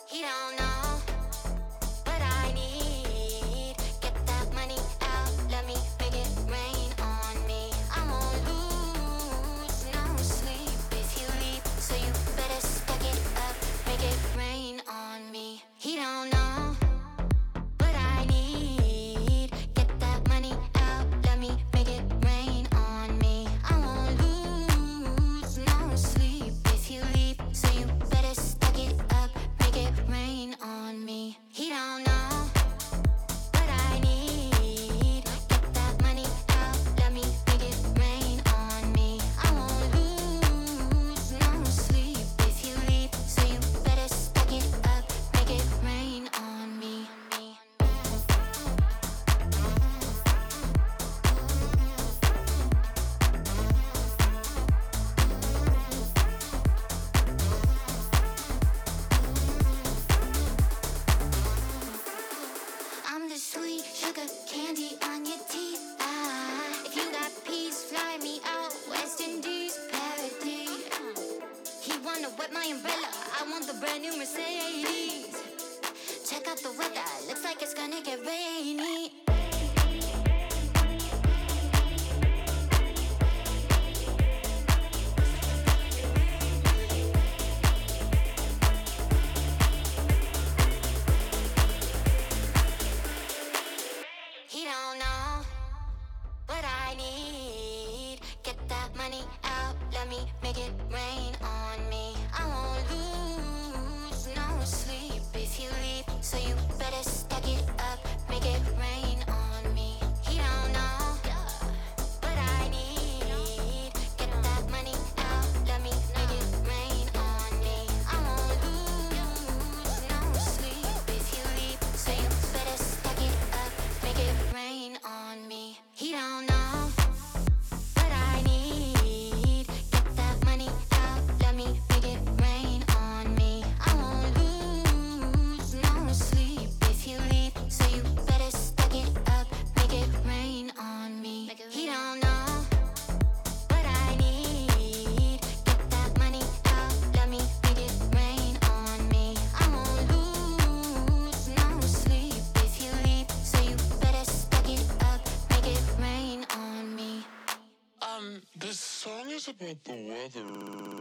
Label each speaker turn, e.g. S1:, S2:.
S1: He don't know what I need. Get that money out, let me make it rain on me. I won't lose no sleep if you leave, so you better stack it up, make it rain on me. He don't know what I need. Get that money out, let me make it rain on me. I won't lose no sleep if you leave, so you better stack it up, make it rain on me. He don't know what I need. Get that money out, let me make it rain on me. I won't lose no sleep if you leave, so you better stack it up, make it rain on me. I'm the sweet sugar candy on your teeth. If you got peace, fly me out West Indies, paradise. He wanna wet my umbrella, I want the brand new Mercedes. Check out the weather, looks like it's gonna get rainy. He don't know what I need. Get that money out, let me make it rain on me. I won't lose no sleep if you leave, so you better stack it up, make it rain on me. He don't know what I need. Get that money out, let me make it rain on me. I won't lose no sleep if you leave, so you better stack it up, make it rain on me. He don't know what I need. Get that money out, let me make it rain on me. I won't lose no sleep if you leave, so you better stack it up, make it rain on me. He don't know what I need. Get that money out, let me make it rain on me. I won't lose no sleep if you leave, so you better stack it up, make it rain on me.
S2: This song is about the weather.